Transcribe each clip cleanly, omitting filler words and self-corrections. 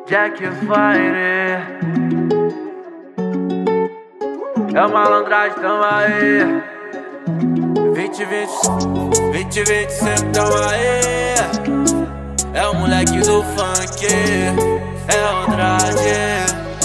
Jack Fire, é o malandragem, tamo aí. 2020 sempre tamo aí. É o moleque do funk, é o Andrade.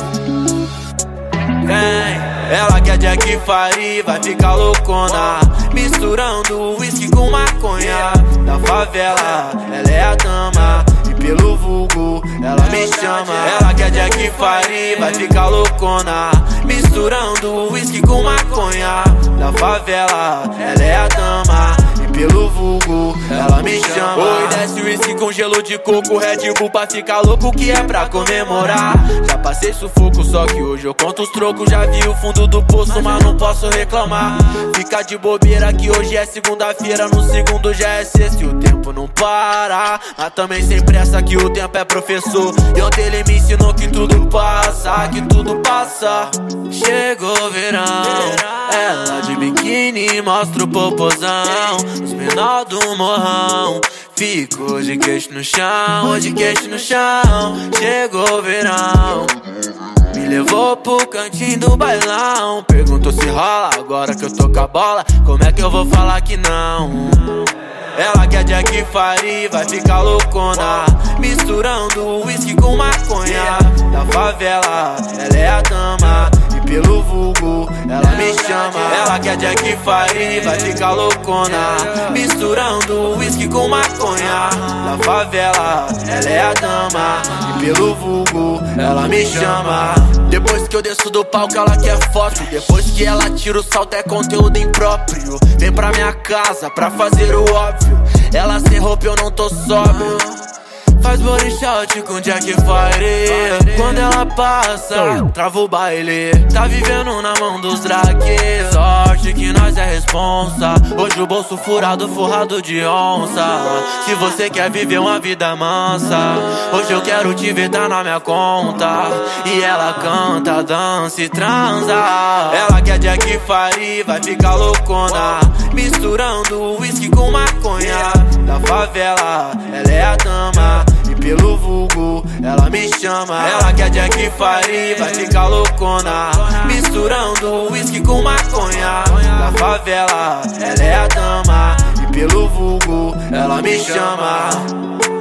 Vem, ela quer Jack Fire, vai ficar loucona, misturando whisky com maconha. Da favela, ela é a dama, e pelo vulgo, ela me chama. Ela quer Jack Fire, vai ficar loucona, misturando whisky com maconha. Da favela, ela é a dama, e pelo vulgo, ela me chama. Oi, desce whisky com gelo de coco, Red Bull pra ficar louco, que é pra comemorar. Já passei sufoco, só que hoje eu conto os trocos. Já vi o fundo do poço, mas não posso reclamar. Fica de bobeira que hoje é segunda-feira, no segundo já é sexta e o tempo não para. Mas também sem pressa que o tempo é professor, e ontem ele me ensinou que tudo passa, que tudo passa. Chegou o verão, ela de biquíni mostra o popozão. Os menor do morrão ficou de queixo no chão, de queixo no chão. Chegou o verão, me levou pro cantinho do bailão. Perguntou se rola, agora que eu tô com a bola, como é que eu vou falar que não? Ela quer Jack Fire, vai ficar loucona, misturando whisky com maconha. Da favela, ela é a dama, e pelo vulgo, ela me chama. Ela quer Jack Fire, vai ficar loucona, misturando whisky com maconha. Da favela, ela é a dama, e pelo vulgo, ela me chama. Depois que eu desço do palco, ela quer foto. Depois que ela tira o salto, é conteúdo impróprio. Vem pra minha casa pra fazer o óbvio. Ela sem roupa, eu não tô sóbrio. Faz body shot com Jack Fire. Quando ela passa, trava o baile. Tá vivendo na mão dos drag. Sorte que nós é responsa. Hoje o bolso furado, forrado de onça. Se você quer viver uma vida mansa, hoje eu quero te ver, tá na minha conta. E ela canta, dança e transa. Ela quer Jack Fire, vai ficar loucona, misturando whisky com maconha. Da favela, ela é a dama, e pelo vulgo, ela me chama. Ela quer Jack Fire, vai ficar loucona, misturando whisky com maconha. Da favela, ela é a dama, e pelo vulgo, ela me chama.